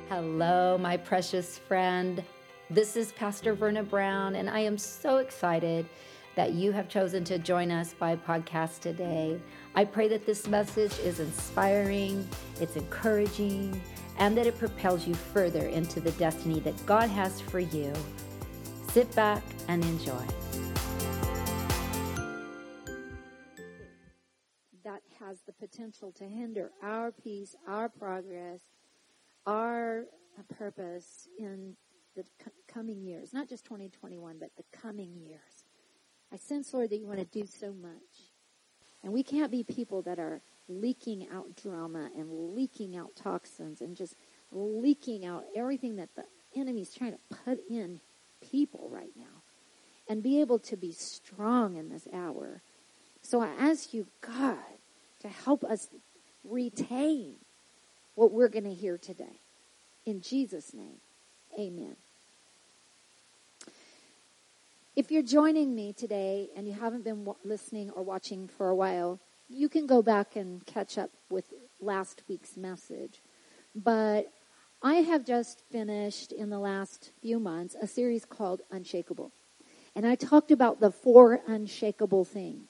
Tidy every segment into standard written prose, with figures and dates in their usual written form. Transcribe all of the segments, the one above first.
Hello, my precious friend. This is Pastor Verna Brown, and I am so excited that you have chosen to join us by podcast today. I pray that this message is inspiring, it's encouraging, and that it propels you further into the destiny that God has for you. Sit back and enjoy. That has the potential to hinder our peace, our progress, our purpose in the coming years, not just 2021, but the coming years. I sense, Lord, that you want to do so much. And we can't be people that are leaking out drama and leaking out toxins and just leaking out everything that the enemy's trying to put in people right now and be able to be strong in this hour. So I ask you, God, to help us retain what we're going to hear today. In Jesus' name, amen. If you're joining me today and you haven't been listening or watching for a while, you can go back and catch up with last week's message. But I have just finished in the last few months a series called Unshakable. And I talked about the 4 unshakable things.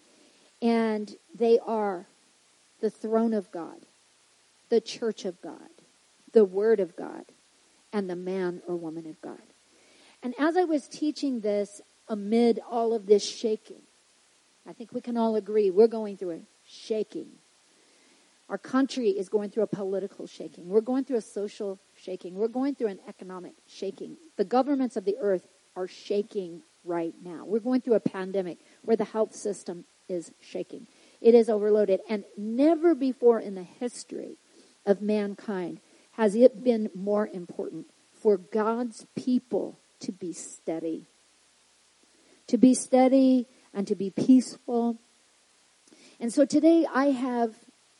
And they are the throne of God, the church of God, the word of God, and the man or woman of God. And as I was teaching this amid all of this shaking, I think we can all agree we're going through a shaking. Our country is going through a political shaking. We're going through a social shaking. We're going through an economic shaking. The governments of the earth are shaking right now. We're going through a pandemic where the health system is shaking. It is overloaded. And never before in the history of mankind has it been more important for God's people to be steady. To be steady and to be peaceful. And so today I have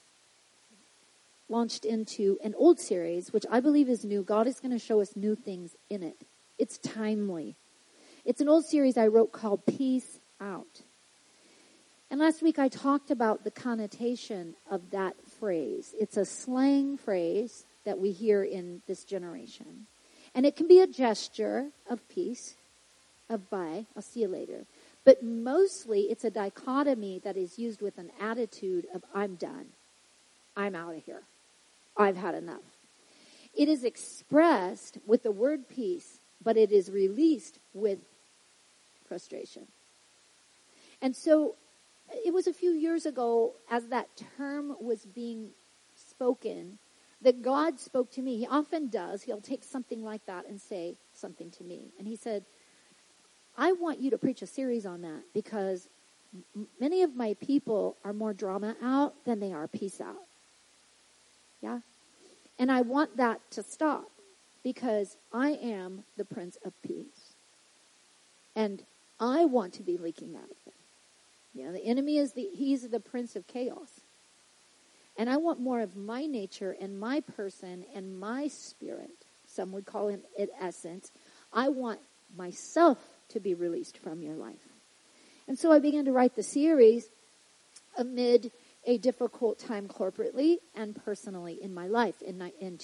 launched into an old series, which I believe is new. God is going to show us new things in it. It's timely. It's an old series I wrote called Peace Out. And last week I talked about the connotation of that phrase. It's a slang phrase that we hear in this generation. And it can be a gesture of peace, of bye, I'll see you later. But mostly it's a dichotomy that is used with an attitude of I'm done. I'm out of here. I've had enough. It is expressed with the word peace, but it is released with frustration. And so it was a few years ago, as that term was being spoken, that God spoke to me. He often does. He'll take something like that and say something to me. And he said, I want you to preach a series on that because many of my people are more drama out than they are peace out. Yeah? And I want that to stop because I am the Prince of Peace. And I want to be leaking out of it. Yeah, the enemy he's the prince of chaos. And I want more of my nature and my person and my spirit. Some would call him it essence. I want myself to be released from your life. And so I began to write the series amid a difficult time corporately and personally in my life in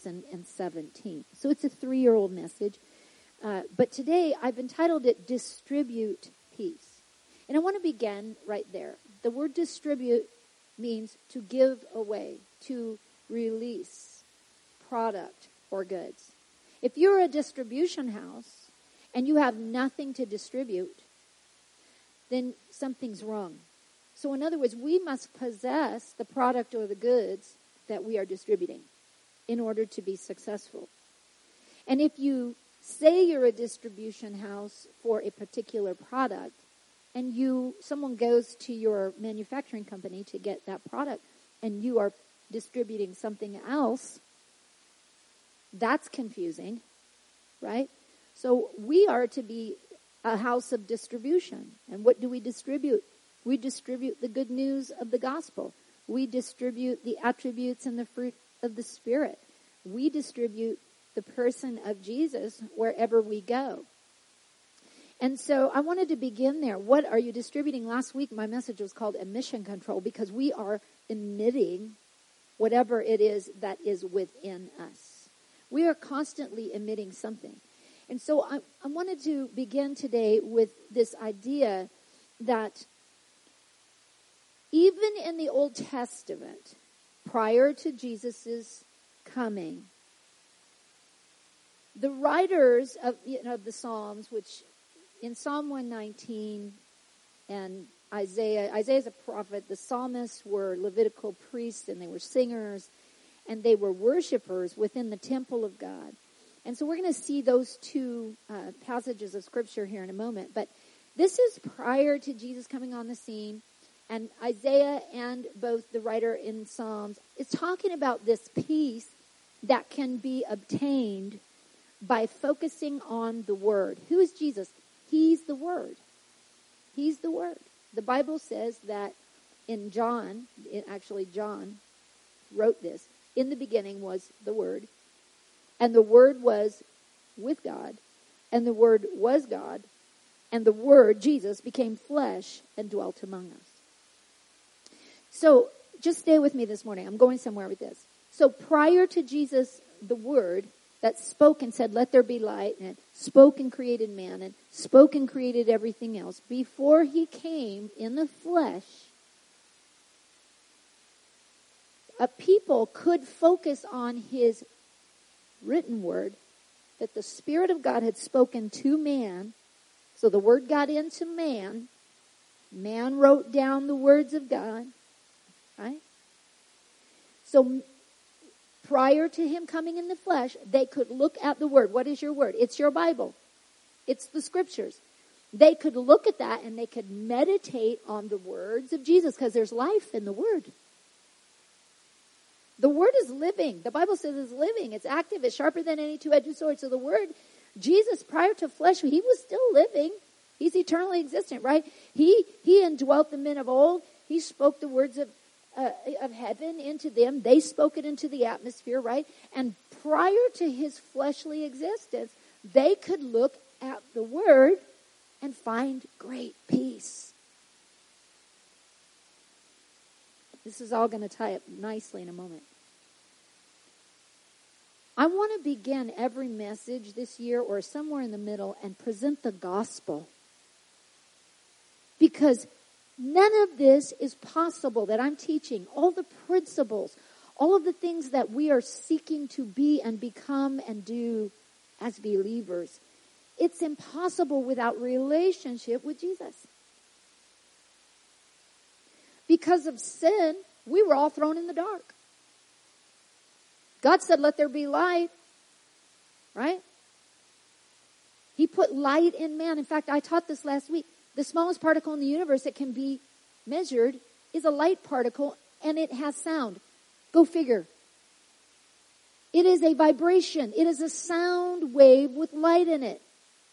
2017. So it's a 3-year-old message. But today I've entitled it Distribute Peace. And I want to begin right there. The word distribute means to give away, to release product or goods. If you're a distribution house and you have nothing to distribute, then something's wrong. So in other words, we must possess the product or the goods that we are distributing in order to be successful. And if you say you're a distribution house for a particular product, and someone goes to your manufacturing company to get that product, and you are distributing something else, that's confusing, right? So we are to be a house of distribution. And what do we distribute? We distribute the good news of the gospel. We distribute the attributes and the fruit of the Spirit. We distribute the person of Jesus wherever we go. And so I wanted to begin there. What are you distributing? Last week, my message was called Emission Control because we are emitting whatever it is that is within us. We are constantly emitting something. And so I wanted to begin today with this idea that even in the Old Testament, prior to Jesus' coming, the writers of the Psalms, which in Psalm 119 and Isaiah's a prophet, the psalmists were Levitical priests and they were singers and they were worshipers within the temple of God. And so we're going to see those two passages of Scripture here in a moment. But this is prior to Jesus coming on the scene. And Isaiah and both the writer in Psalms is talking about this peace that can be obtained by focusing on the Word. Who is Jesus? He's the Word. He's the Word. The Bible says that in John wrote this, in the beginning was the Word, and the Word was with God, and the Word was God, and the Word, Jesus, became flesh and dwelt among us. So just stay with me this morning. I'm going somewhere with this. So prior to Jesus, the Word that spoke and said, let there be light, and spoke and created man, and spoke and created everything else, before he came in the flesh, a people could focus on his written word that the Spirit of God had spoken to man. So the word got into man. Man wrote down the words of God. Right? So prior to him coming in the flesh, they could look at the word. What is your word? It's your Bible. It's the Scriptures. They could look at that and they could meditate on the words of Jesus because there's life in the word. The word is living. The Bible says it's living. It's active. It's sharper than any two-edged sword. So the word, Jesus, prior to flesh, he was still living. He's eternally existent, right? He indwelt the men of old. He spoke the words of heaven into them. They spoke it into the atmosphere, right? And prior to his fleshly existence, they could look at the word and find great peace. This is all going to tie up nicely in a moment. I want to begin every message this year or somewhere in the middle and present the gospel. Because none of this is possible that I'm teaching. All the principles, all of the things that we are seeking to be and become and do as believers, it's impossible without relationship with Jesus. Because of sin, we were all thrown in the dark. God said, let there be light. Right? He put light in man. In fact, I taught this last week. The smallest particle in the universe that can be measured is a light particle, and it has sound. Go figure. It is a vibration. It is a sound wave with light in it.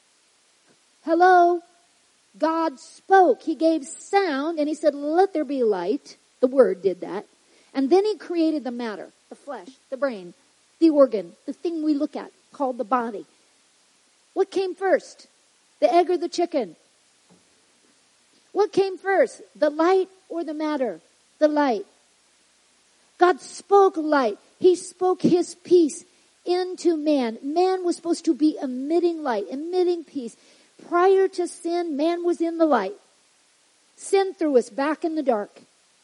Hello? God spoke. He gave sound, and he said, let there be light. The Word did that. And then he created the matter, the flesh, the brain, the organ, the thing we look at called the body. What came first? The egg or the chicken? What came first? The light or the matter? The light. God spoke light. He spoke his peace into man. Man was supposed to be emitting light, emitting peace. Prior to sin, man was in the light. Sin threw us back in the dark.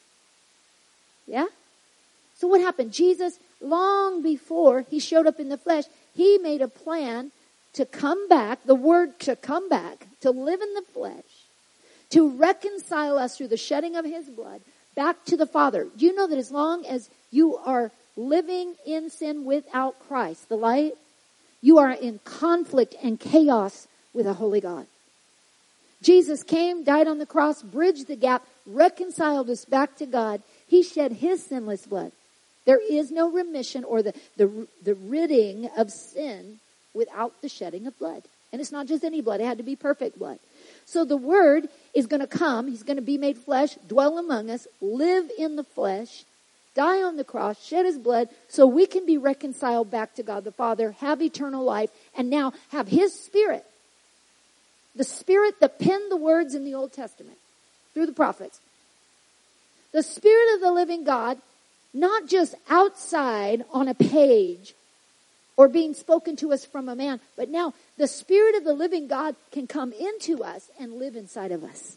Yeah? So what happened? Jesus, long before he showed up in the flesh, he made a plan to come back, the Word to come back, to live in the flesh, to reconcile us through the shedding of his blood back to the Father. Do you know that as long as you are living in sin without Christ, the light, you are in conflict and chaos with a holy God. Jesus came, died on the cross, bridged the gap, reconciled us back to God. He shed his sinless blood. There is no remission or the ridding of sin without the shedding of blood. And it's not just any blood. It had to be perfect blood. So the Word is going to come. He's going to be made flesh, dwell among us, live in the flesh, die on the cross, shed his blood, so we can be reconciled back to God the Father, have eternal life, and now have his Spirit. The Spirit that penned the words in the Old Testament through the prophets. The Spirit of the living God, not just outside on a page, or being spoken to us from a man. But now the Spirit of the living God can come into us and live inside of us.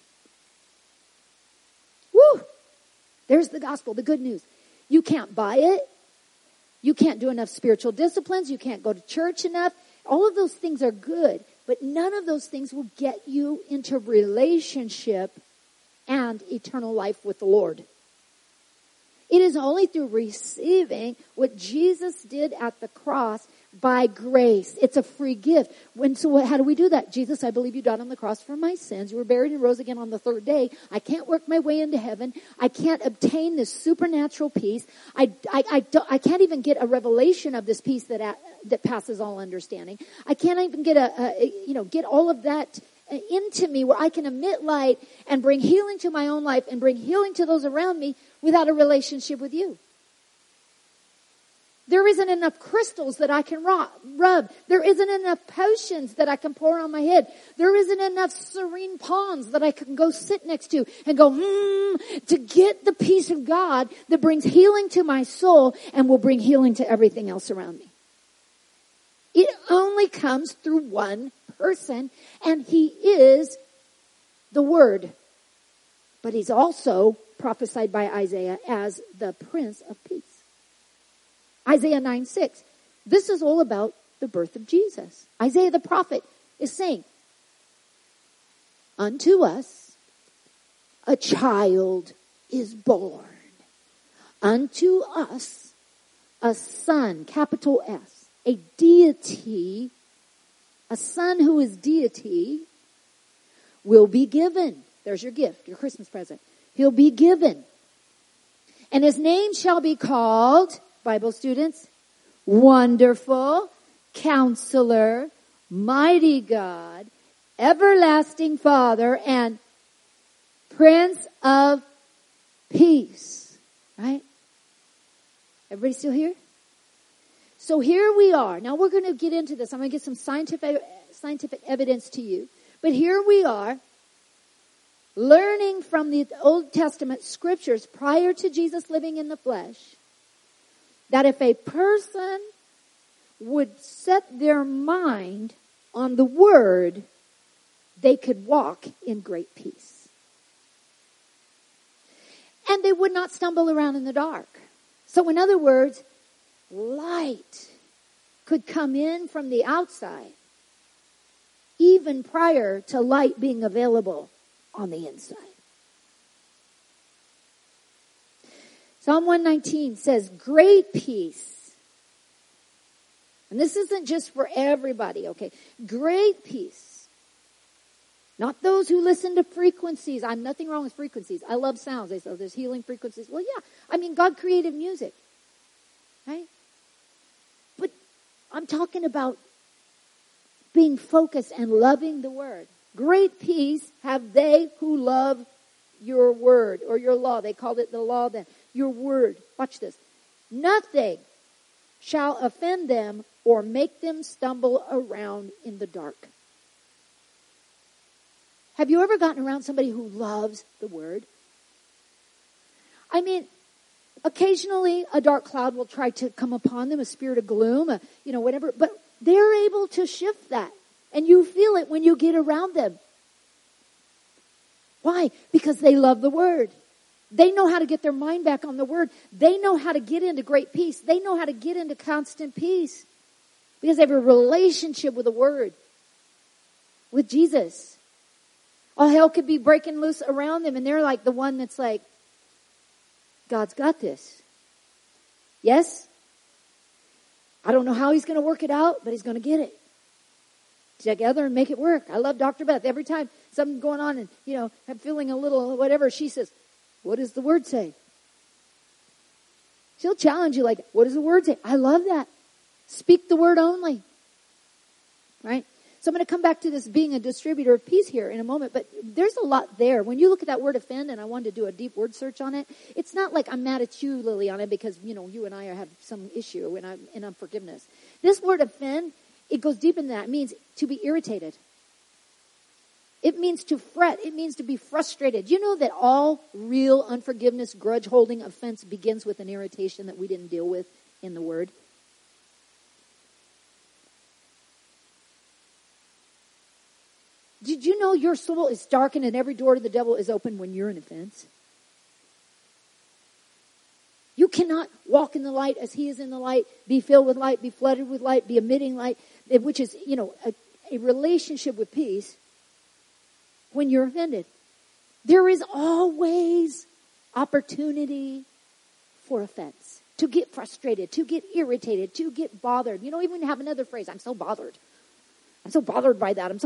Woo! There's the gospel, the good news. You can't buy it. You can't do enough spiritual disciplines. You can't go to church enough. All of those things are good, but none of those things will get you into relationship and eternal life with the Lord. It is only through receiving what Jesus did at the cross by grace. It's a free gift. How do we do that? Jesus, I believe you died on the cross for my sins. You were buried and rose again on the third day. I can't work my way into heaven. I can't obtain this supernatural peace. I can't even get a revelation of this peace that passes all understanding. I can't even get get all of that into me where I can emit light and bring healing to my own life and bring healing to those around me without a relationship with you. There isn't enough crystals that I can rub. There isn't enough potions that I can pour on my head. There isn't enough serene ponds that I can go sit next to and go, to get the peace of God that brings healing to my soul and will bring healing to everything else around me. It only comes through one person, and he is the Word. But he's also prophesied by Isaiah as the Prince of Peace. Isaiah 9:6. This is all about the birth of Jesus. Isaiah the prophet is saying, unto us a child is born. Unto us a son, capital S, a deity, a son who is deity, will be given. There's your gift, your Christmas present. He'll be given. And his name shall be called, Bible students, Wonderful, Counselor, Mighty God, Everlasting Father, and Prince of Peace. Right? Everybody still here? So here we are. Now we're going to get into this. I'm going to get some scientific evidence to you. But here we are, learning from the Old Testament scriptures prior to Jesus living in the flesh, that if a person would set their mind on the Word, they could walk in great peace. And they would not stumble around in the dark. So in other words, light could come in from the outside, even prior to light being available on the inside. Psalm 119 says, great peace. And this isn't just for everybody, okay? Great peace. Not those who listen to frequencies. I'm nothing wrong with frequencies. I love sounds. They say, there's healing frequencies. Well, yeah. I mean, God created music. Right? But I'm talking about being focused and loving the Word. Great peace have they who love your Word or your law. They called it the law then. Your Word. Watch this. Nothing shall offend them or make them stumble around in the dark. Have you ever gotten around somebody who loves the Word? I mean, occasionally a dark cloud will try to come upon them, a spirit of gloom, whatever. But they're able to shift that. And you feel it when you get around them. Why? Because they love the Word. They know how to get their mind back on the Word. They know how to get into great peace. They know how to get into constant peace. Because they have a relationship with the Word. With Jesus. All hell could be breaking loose around them. And they're like the one that's like, God's got this. Yes? I don't know how he's going to work it out, but he's going to get it together and make it work. I love Dr. Beth. Every time something's going on and, I'm feeling a little whatever, she says, what does the Word say? She'll challenge you like, what does the Word say? I love that. Speak the Word only. Right? So I'm going to come back to this being a distributor of peace here in a moment, but there's a lot there. When you look at that word offend, and I wanted to do a deep word search on it, it's not like I'm mad at you, Liliana, because, you and I have some issue in unforgiveness. This word offend, it goes deep in that. It means to be irritated. It means to fret. It means to be frustrated. You know that all real unforgiveness, grudge holding, offense begins with an irritation that we didn't deal with in the Word? Did you know your soul is darkened and every door to the devil is open when you're in offense? You cannot walk in the light as he is in the light, be filled with light, be flooded with light, be emitting light, which is, a relationship with peace when you're offended. There is always opportunity for offense, to get frustrated, to get irritated, to get bothered. You don't even have another phrase. I'm so bothered. I'm so bothered by that.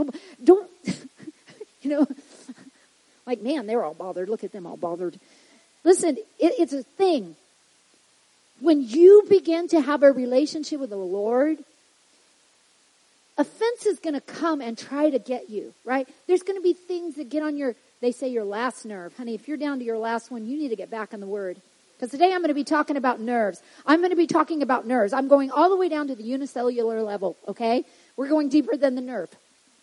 Like, man, they're all bothered. Look at them all bothered. Listen, it's a thing. When you begin to have a relationship with the Lord, offense is going to come and try to get you, right? There's going to be things that get on your last nerve. Honey, if you're down to your last one, you need to get back in the Word. Because today I'm going to be talking about nerves. I'm going to be talking about nerves. I'm going all the way down to the unicellular level, okay? We're going deeper than the nerve.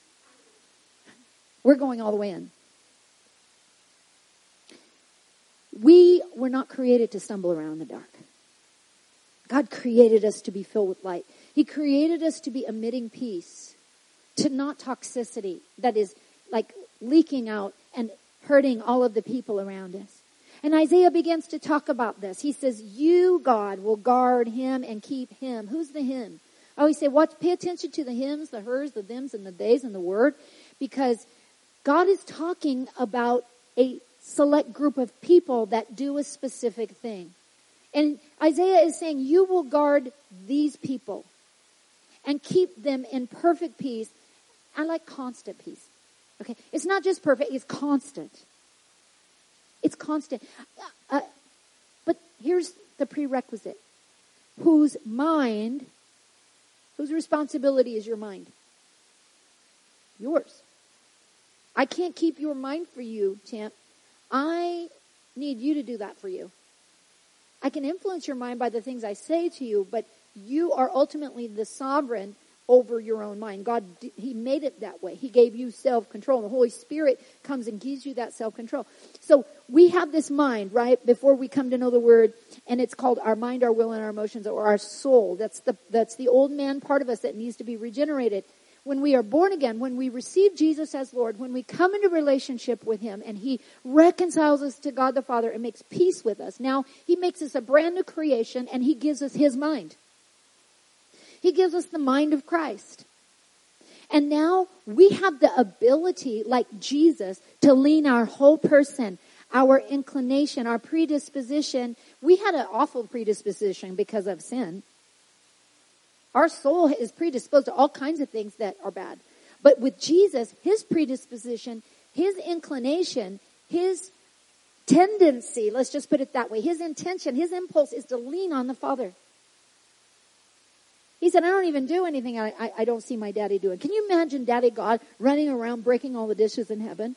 We're going all the way in. We were not created to stumble around in the dark. God created us to be filled with light. He created us to be emitting peace, to not toxicity that is like leaking out and hurting all of the people around us. And Isaiah begins to talk about this. He says, you, God, will guard him and keep him. Who's the him? I always say, pay attention to the hims, the hers, the thems, and the theys, and the word, because God is talking about a select group of people that do a specific thing. And Isaiah is saying, you will guard these people and keep them in perfect peace. I like constant peace. Okay, it's not just perfect, it's constant. It's constant. But here's the prerequisite. Whose responsibility is your mind? Yours. I can't keep your mind for you, champ. I need you to do that for you. I can influence your mind by the things I say to you, but you are ultimately the sovereign over your own mind. God, He made it that way. He gave you self-control. The Holy Spirit comes and gives you that self-control. So we have this mind, right, before we come to know the Word, and it's called our mind, our will, and our emotions, or our soul. That's the old man part of us that needs to be regenerated. When we are born again, when we receive Jesus as Lord, when we come into relationship with Him and He reconciles us to God the Father and makes peace with us, now He makes us a brand new creation and He gives us His mind. He gives us the mind of Christ. And now we have the ability, like Jesus, to lean our whole person, our inclination, our predisposition. We had an awful predisposition because of sin. Our soul is predisposed to all kinds of things that are bad. But with Jesus, His predisposition, His inclination, His tendency, let's just put it that way, His intention, His impulse is to lean on the Father. He said, I don't even do anything I don't see my daddy doing. Can you imagine Daddy God running around breaking all the dishes in heaven?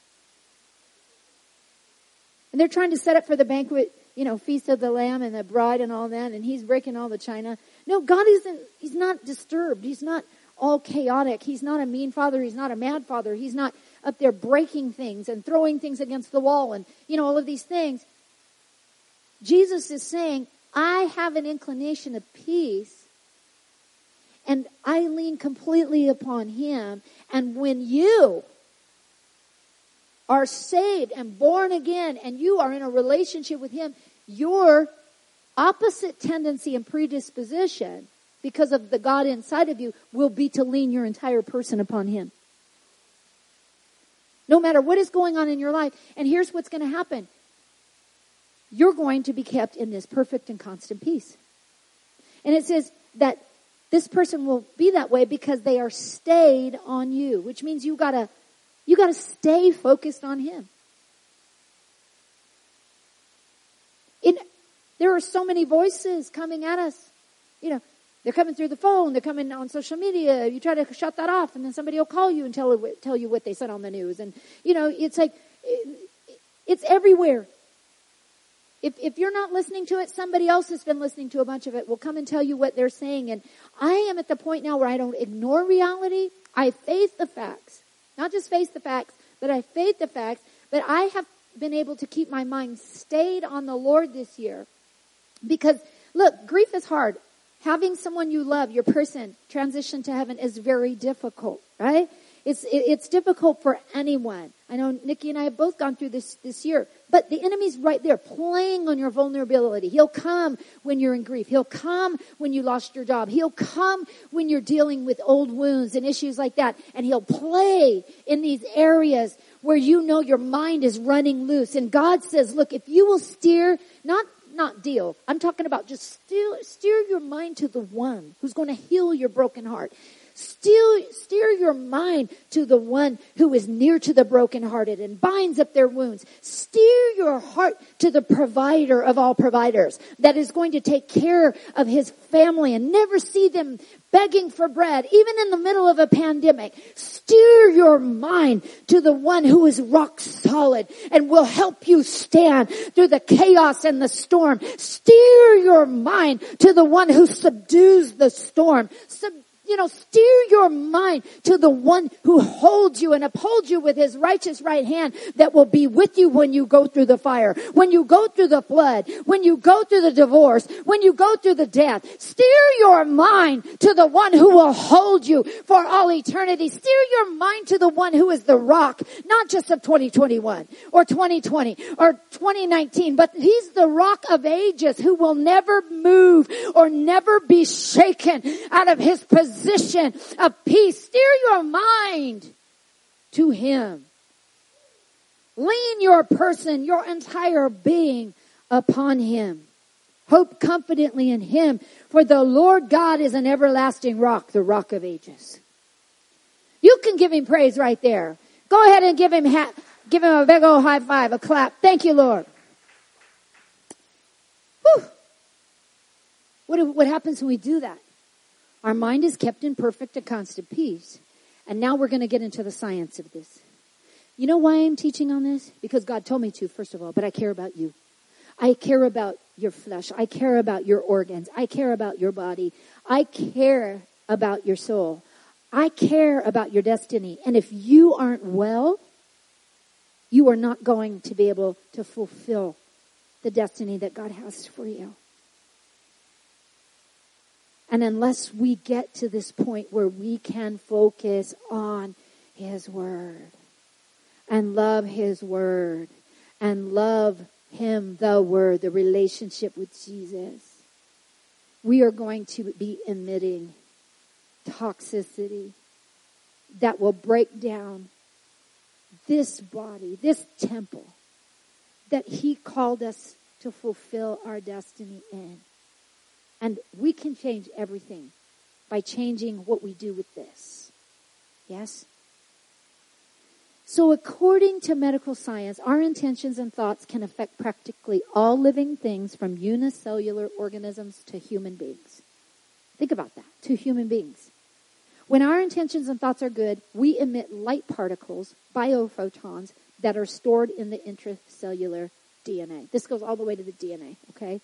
And they're trying to set up for the banquet, Feast of the Lamb and the bride and all that, and He's breaking all the china. No, God He's not disturbed. He's not all chaotic. He's not a mean father. He's not a mad father. He's not up there breaking things and throwing things against the wall and, all of these things. Jesus is saying, I have an inclination of peace. And I lean completely upon Him. And when you are saved and born again and you are in a relationship with Him, your opposite tendency and predisposition, because of the God inside of you, will be to lean your entire person upon Him. No matter what is going on in your life. And here's what's going to happen. You're going to be kept in this perfect and constant peace. And it says that this person will be that way because they are stayed on you, which means you gotta stay focused on Him. There are so many voices coming at us. They're coming through the phone. They're coming on social media. You try to shut that off, and then somebody will call you and tell you what they said on the news. And it's like it's everywhere. If you're not listening to it, somebody else has been listening to a bunch of it will come and tell you what they're saying. And I am at the point now where I don't ignore reality. I face the facts. Not just face the facts, but I face the facts. But I have been able to keep my mind stayed on the Lord this year. Because, look, grief is hard. Having someone you love, your person, transition to heaven is very difficult, right? It's difficult for anyone. I know Nikki and I have both gone through this year, but the enemy's right there playing on your vulnerability. He'll come when you're in grief. He'll come when you lost your job. He'll come when you're dealing with old wounds and issues like that. And he'll play in these areas where you know your mind is running loose. And God says, look, if you will steer, not deal. I'm talking about just steer your mind to the one who's going to heal your broken heart. Steer your mind to the one who is near to the brokenhearted and binds up their wounds. Steer your heart to the provider of all providers that is going to take care of his family and never see them begging for bread, even in the middle of a pandemic. Steer your mind to the one who is rock solid and will help you stand through the chaos and the storm. Steer your mind to the one who subdues the storm. Steer your mind to the one who holds you and upholds you with his righteous right hand that will be with you when you go through the fire, when you go through the flood, when you go through the divorce, when you go through the death. Steer your mind to the one who will hold you for all eternity. Steer your mind to the one who is the rock, not just of 2021 or 2020 or 2019, but he's the rock of ages who will never move or never be shaken out of his position of peace. Steer your mind to him. Lean your person, your entire being upon him. Hope confidently in him, for the Lord God is an everlasting rock, the rock of ages. You can give him praise right there. Go ahead and give him a big old high five, a clap. Thank you, Lord. Whew. What happens when we do that? Our mind is kept in perfect and constant peace. And now we're going to get into the science of this. You know why I'm teaching on this? Because God told me to, first of all, but I care about you. I care about your flesh. I care about your organs. I care about your body. I care about your soul. I care about your destiny. And if you aren't well, you are not going to be able to fulfill the destiny that God has for you. And unless we get to this point where we can focus on his word and love his word and love him, the word, the relationship with Jesus, we are going to be emitting toxicity that will break down this body, this temple that he called us to fulfill our destiny in. And we can change everything by changing what we do with this. Yes? So according to medical science, our intentions and thoughts can affect practically all living things from unicellular organisms to human beings. Think about that, to human beings. When our intentions and thoughts are good, we emit light particles, biophotons, that are stored in the intracellular DNA. This goes all the way to the DNA, okay?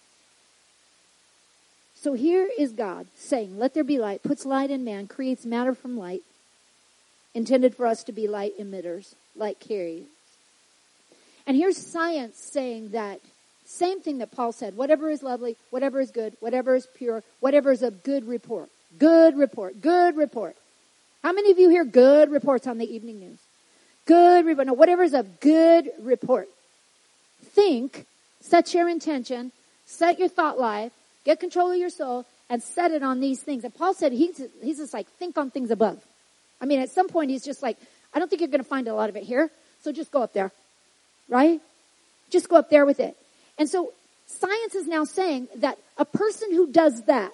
So here is God saying, let there be light, puts light in man, creates matter from light, intended for us to be light emitters, light carriers. And here's science saying that same thing that Paul said, whatever is lovely, whatever is good, whatever is pure, whatever is of good report. Good report, good report. How many of you hear good reports on the evening news? Good report. No, whatever is of good report. Think, set your intention, set your thought life, get control of your soul, and set it on these things. And Paul said he's just like, think on things above. I mean, at some point he's just like, I don't think you're going to find a lot of it here, so just go up there. Right? Just go up there with it. And so science is now saying that a person who does that,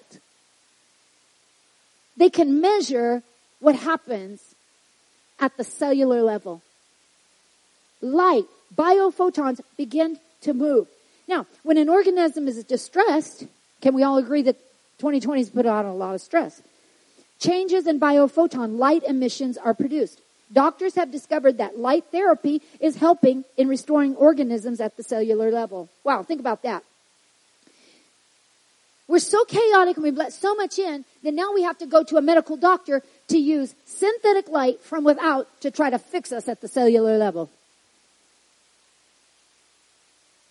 they can measure what happens at the cellular level. Light, biophotons begin to move. Now, when an organism is distressed, can we all agree that 2020 has put out a lot of stress? Changes in biophoton light emissions are produced. Doctors have discovered that light therapy is helping in restoring organisms at the cellular level. Wow, think about that. We're so chaotic and we've let so much in that now we have to go to a medical doctor to use synthetic light from without to try to fix us at the cellular level.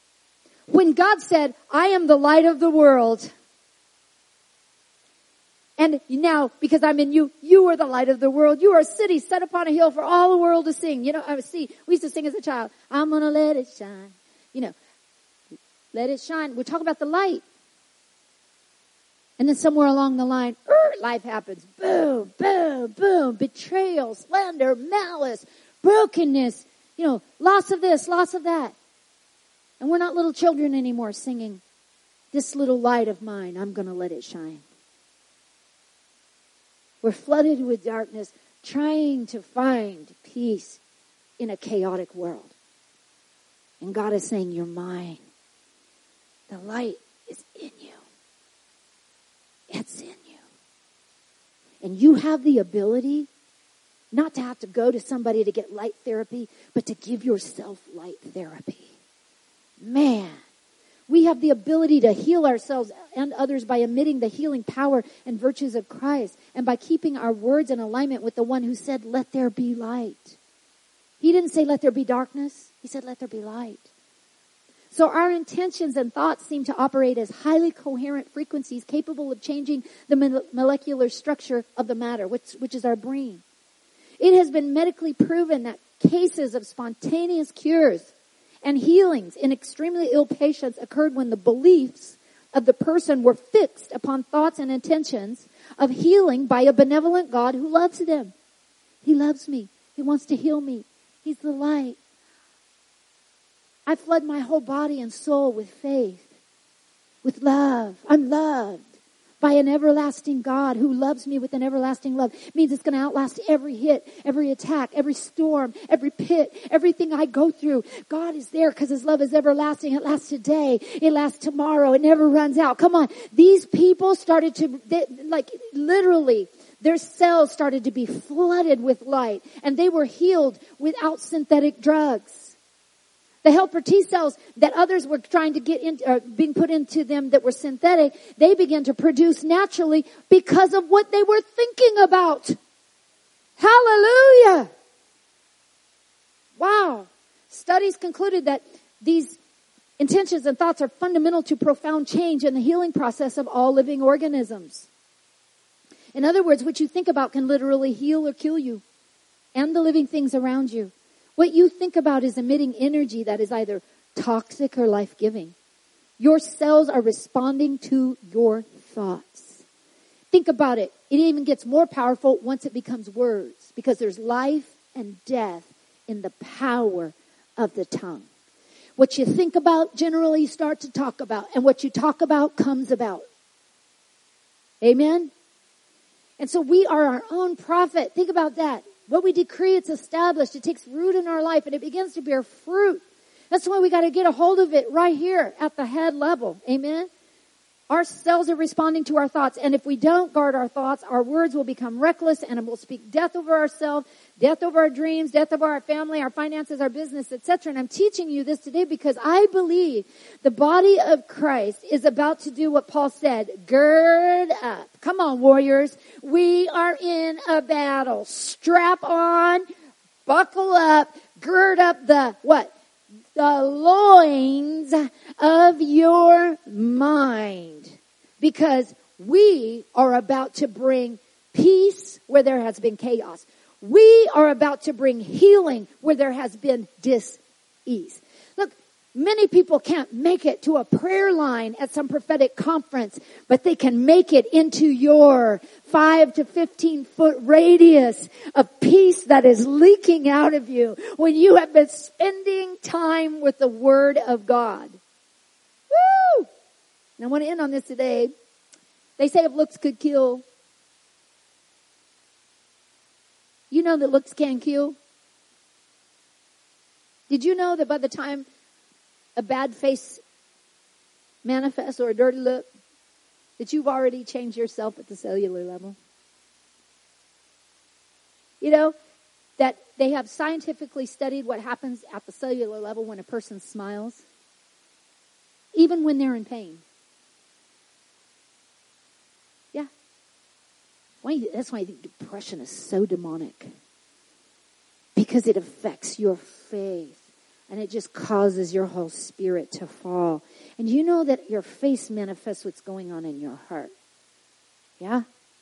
When God said, I am the light of the world, And now, because I'm in you, you are the light of the world. You are a city set upon a hill for all the world to sing. You know, we used to sing as a child, I'm going to let it shine. You know, let it shine. We're talking about the light. And then somewhere along the line, life happens. Boom, boom, boom. Betrayal, slander, malice, brokenness. You know, loss of this, loss of that. And we're not little children anymore singing, this little light of mine, I'm going to let it shine. We're flooded with darkness, trying to find peace in a chaotic world. And God is saying, you're mine. The light is in you. It's in you. And you have the ability not to have to go to somebody to get light therapy, but to give yourself light therapy. Man, we have the ability to heal ourselves and others by emitting the healing power and virtues of Christ and by keeping our words in alignment with the one who said, let there be light. He didn't say, let there be darkness. He said, let there be light. So our intentions and thoughts seem to operate as highly coherent frequencies capable of changing the molecular structure of the matter, which is our brain. It has been medically proven that cases of spontaneous cures and healings in extremely ill patients occurred when the beliefs of the person were fixed upon thoughts and intentions of healing by a benevolent God who loves them. He loves me. He wants to heal me. He's the light. I flood my whole body and soul with faith, with love. I'm loved by an everlasting God who loves me with an everlasting love. It means it's going to outlast every hit, every attack, every storm, every pit, everything I go through. God is there because his love is everlasting. It lasts today. It lasts tomorrow. It never runs out. Come on. These people started to, literally, their cells started to be flooded with light, and they were healed without synthetic drugs. The helper T cells that others were trying to get in, or being put into them that were synthetic, they began to produce naturally because of what they were thinking about. Hallelujah! Wow. Studies concluded that these intentions and thoughts are fundamental to profound change in the healing process of all living organisms. In other words, what you think about can literally heal or kill you and the living things around you. What you think about is emitting energy that is either toxic or life-giving. Your cells are responding to your thoughts. Think about it. It even gets more powerful once it becomes words, because there's life and death in the power of the tongue. What you think about, generally you start to talk about, and what you talk about comes about. Amen? And so we are our own prophet. Think about that. What we decree, it's established. It takes root in our life and it begins to bear fruit. That's why we got to get a hold of it right here at the head level. Amen? Our cells are responding to our thoughts. And if we don't guard our thoughts, our words will become reckless and we'll speak death over ourselves, death over our dreams, death over our family, our finances, our business, etc. And I'm teaching you this today because I believe the body of Christ is about to do what Paul said. Gird up. Come on, warriors. We are in a battle. Strap on, buckle up, gird up the what? The loins of your mind. Because we are about to bring peace where there has been chaos. We are about to bring healing where there has been dis-ease. Look, many people can't make it to a prayer line at some prophetic conference, but they can make it into your 5 to 15 foot radius of peace that is leaking out of you when you have been spending time with the Word of God. Woo! And I want to end on this today. They say if looks could kill, you know that looks can kill. Did you know that by the time a bad face manifests or a dirty look, that you've already changed yourself at the cellular level? You know, that they have scientifically studied what happens at the cellular level when a person smiles, even when they're in pain. Yeah. That's why I think depression is so demonic. Because it affects your faith. And it just causes your whole spirit to fall. And you know that your face manifests what's going on in your heart. Yeah?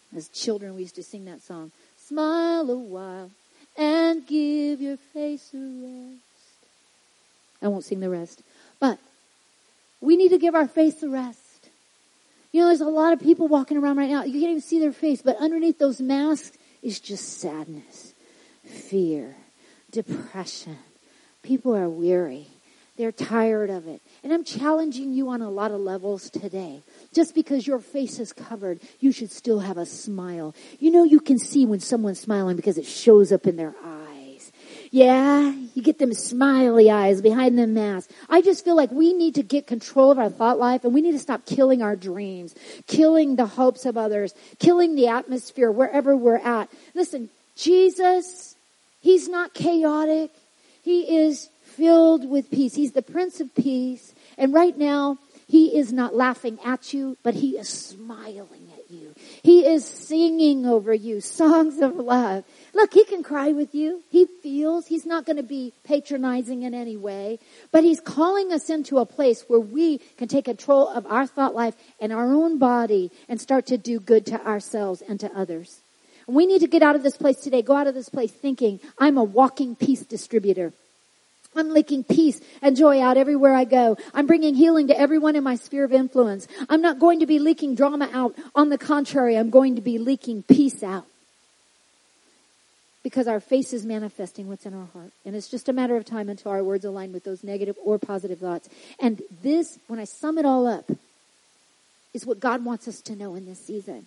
As children, we used to sing that song. Smile a while and give your face a rest. I won't sing the rest. But we need to give our face a rest. You know, there's a lot of people walking around right now. You can't even see their face, but underneath those masks is just sadness, fear, depression. People are weary. They're tired of it. And I'm challenging you on a lot of levels today. Just because your face is covered, you should still have a smile. You know, you can see when someone's smiling because it shows up in their eyes. Yeah, you get them smiley eyes behind the mask. I just feel like we need to get control of our thought life, and we need to stop killing our dreams, killing the hopes of others, killing the atmosphere wherever we're at. Listen, Jesus, he's not chaotic. He is filled with peace. He's the Prince of Peace. And right now, he is not laughing at you, but he is smiling at you. He is singing over you songs of love. Look, he can cry with you. He feels. He's not going to be patronizing in any way. But he's calling us into a place where we can take control of our thought life and our own body and start to do good to ourselves and to others. And we need to get out of this place today. Go out of this place thinking, I'm a walking peace distributor. I'm leaking peace and joy out everywhere I go. I'm bringing healing to everyone in my sphere of influence. I'm not going to be leaking drama out. On the contrary, I'm going to be leaking peace out. Because our face is manifesting what's in our heart. And it's just a matter of time until our words align with those negative or positive thoughts. And this, when I sum it all up, is what God wants us to know in this season.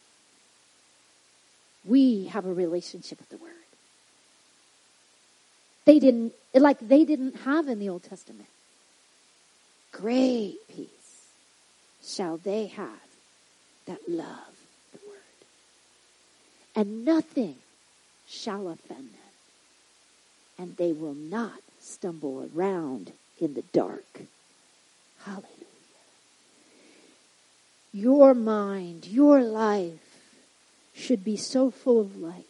We have a relationship with the Word. They didn't have in the Old Testament. Great peace shall they have that love the Word. And nothing shall offend them. And they will not stumble around in the dark. Hallelujah. Your mind, your life should be so full of light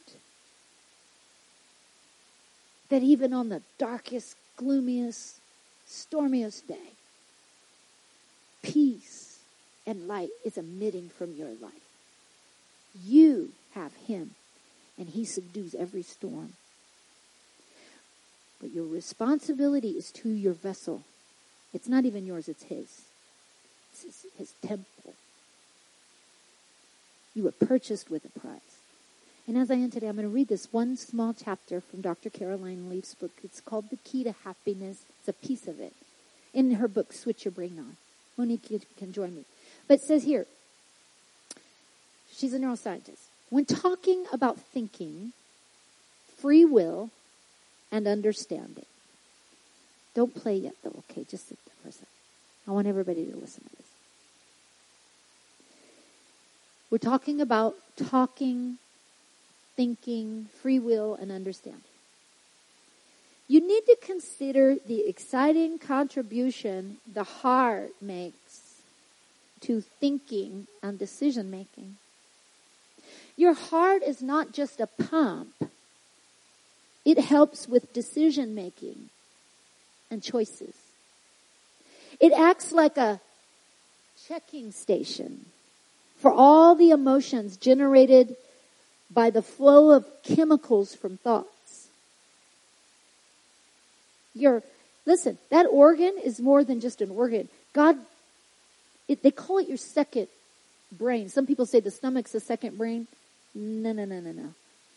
that even on the darkest, gloomiest, stormiest day, peace and light is emitting from your life. You have him, and he subdues every storm. But your responsibility is to your vessel. It's not even yours, it's his. It's his temple. You were purchased with a price. And as I end today, I'm going to read this one small chapter from Dr. Caroline Leaf's book. It's called The Key to Happiness. It's a piece of it. In her book, Switch Your Brain On. Monique can join me. But it says here, she's a neuroscientist. When talking about thinking, free will, and understanding. Don't play yet, though, okay? Just sit there for a second. I want everybody to listen to this. We're talking about thinking, free will, and understanding. You need to consider the exciting contribution the heart makes to thinking and decision making. Your heart is not just a pump. It helps with decision making and choices. It acts like a checking station for all the emotions generated by the flow of chemicals from thoughts. Listen, that organ is more than just an organ. They call it your second brain. Some people say the stomach's the second brain. No.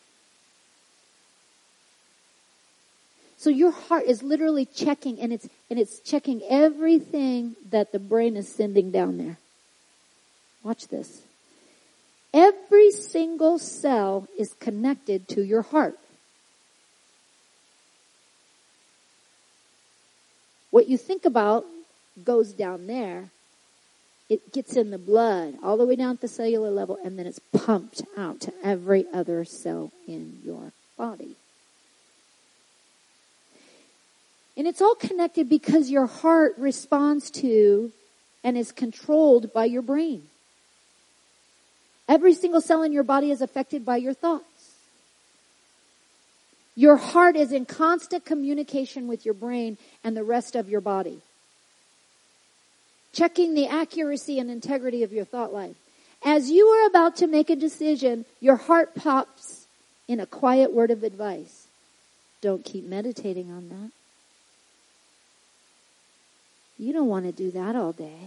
So your heart is literally checking, and it's checking everything that the brain is sending down there. Watch this. Every single cell is connected to your heart. What you think about goes down there. It gets in the blood all the way down at the cellular level, and then it's pumped out to every other cell in your body. And it's all connected because your heart responds to and is controlled by your brain. Every single cell in your body is affected by your thoughts. Your heart is in constant communication with your brain and the rest of your body, checking the accuracy and integrity of your thought life. As you are about to make a decision, your heart pops in a quiet word of advice. Don't keep meditating on that. You don't want to do that all day.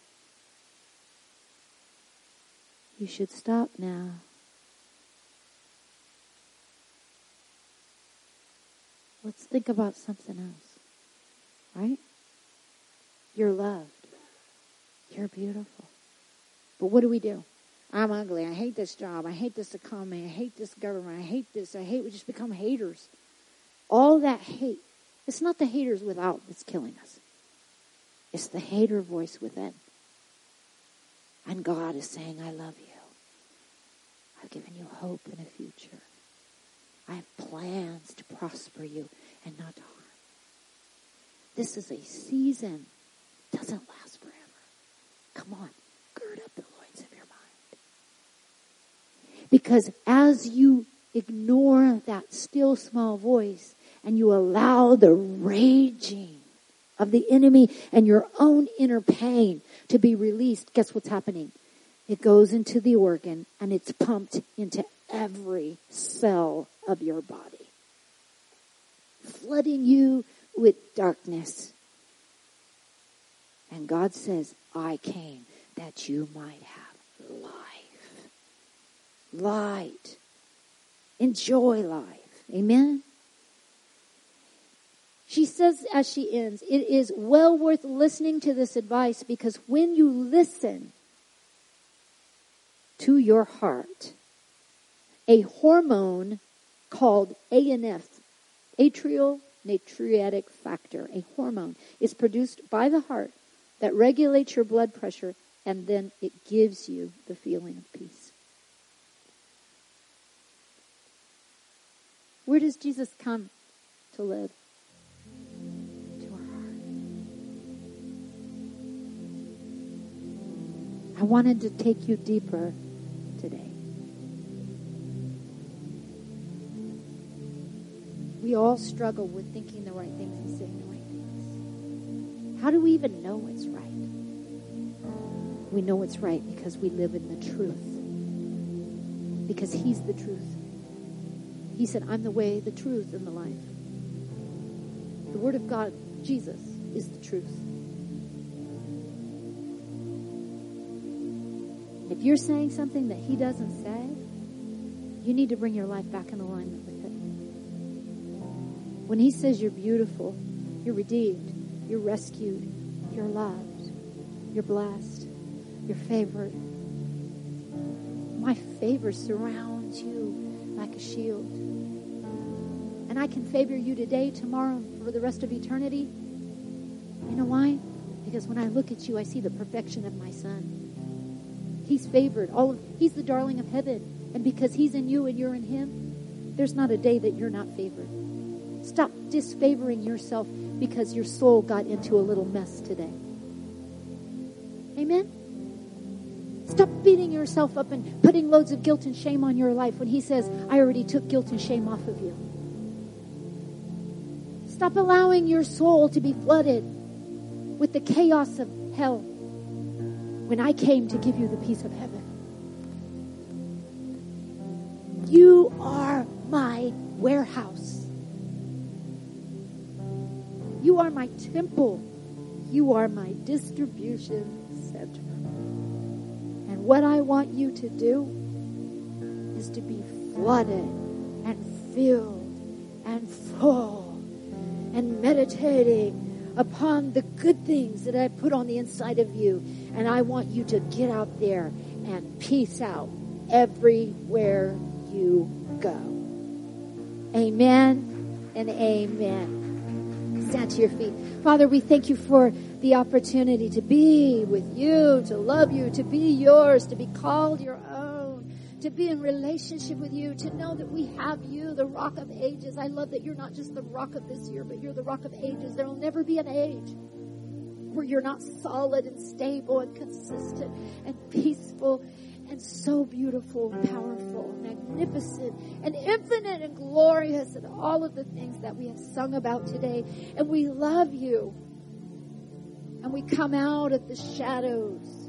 You should stop now. Let's think about something else. Right? You're loved. You're beautiful. But what do? I'm ugly. I hate this job. I hate this economy. I hate this government. I hate this. We just become haters. All that hate. It's not the haters without that's killing us. It's the hater voice within. And God is saying, I love you. I've given you hope and a future. I have plans to prosper you and not to harm. This is a season. It doesn't last forever. Come on, gird up the loins of your mind. Because as you ignore that still small voice and you allow the raging of the enemy and your own inner pain to be released, guess what's happening? It goes into the organ and it's pumped into every cell of your body, flooding you with darkness. And God says, I came that you might have life. Light. Enjoy life. Amen? She says as she ends, it is well worth listening to this advice because when you listen to your heart, a hormone called ANF, atrial natriuretic factor, a hormone, is produced by the heart that regulates your blood pressure, and then it gives you the feeling of peace. Where does Jesus come to live? To our heart. I wanted to take you deeper today. We all struggle with thinking the right things and saying the right things. How do we even know what's right? We know what's right because we live in the truth. Because He's the truth. He said, I'm the way, the truth, and the life. The Word of God, Jesus, is the truth. If you're saying something that He doesn't say, you need to bring your life back in alignment with it. When He says you're beautiful, you're redeemed, you're rescued, you're loved, you're blessed, you're favored. My favor surrounds you like a shield. And I can favor you today, tomorrow, and for the rest of eternity. You know why? Because when I look at you, I see the perfection of my Son. He's favored. He's the darling of heaven. And because He's in you and you're in Him, there's not a day that you're not favored. Stop disfavoring yourself because your soul got into a little mess today. Amen? Stop beating yourself up and putting loads of guilt and shame on your life when He says, I already took guilt and shame off of you. Stop allowing your soul to be flooded with the chaos of hell when I came to give you the peace of heaven. You are my warehouse. You are my temple. You are my distribution center. And what I want you to do is to be flooded and filled and full and meditating upon the good things that I put on the inside of you. And I want you to get out there and peace out everywhere you go. Amen and amen. Stand to your feet. Father, we thank you for the opportunity to be with you, to love you, to be yours, to be called your own, to be in relationship with you, to know that we have you, the Rock of Ages. I love that you're not just the Rock of this year, but you're the Rock of Ages. There will never be an age where you're not solid and stable and consistent and peaceful and so beautiful and powerful and magnificent and infinite and glorious and all of the things that we have sung about today. And we love you. And we come out of the shadows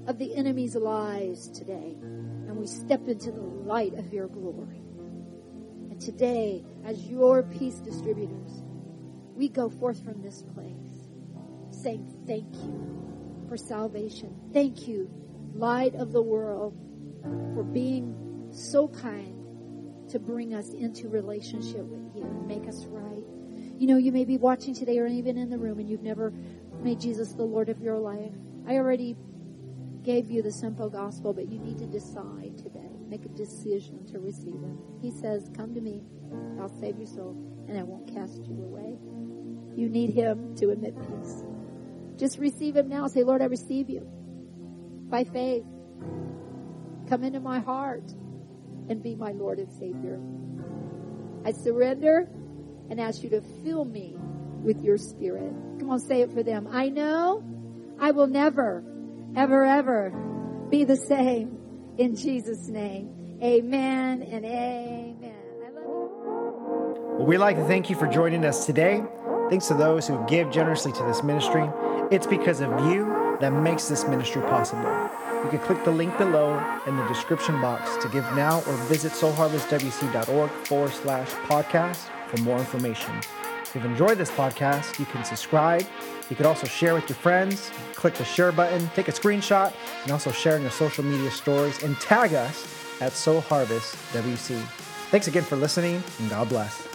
of the enemy's lies today. And we step into the light of your glory. And today, as your peace distributors, we go forth from this place saying thank you for salvation. Thank you, light of the world, for being so kind to bring us into relationship with you and make us right. You know, you may be watching today or even in the room and you've never made Jesus the Lord of your life. I already gave you the simple gospel, but you need to decide today. Make a decision to receive him. He says, come to me, I'll save your soul, and I won't cast you away. You need him to admit peace. Just receive him now. Say, Lord, I receive you by faith. Come into my heart and be my Lord and Savior. I surrender and ask you to fill me with your Spirit. Come on, say it for them. I know I will never, ever, ever be the same. In Jesus' name, amen and amen. I love you. Well, we'd like to thank you for joining us today. Thanks to those who give generously to this ministry. It's because of you that makes this ministry possible. You can click the link below in the description box to give now or visit soulharvestwc.org/podcast for more information. If you've enjoyed this podcast, you can subscribe. You can also share with your friends. Click the share button, take a screenshot, and also share in your social media stories and tag us at Soul Harvest WC. Thanks again for listening, and God bless.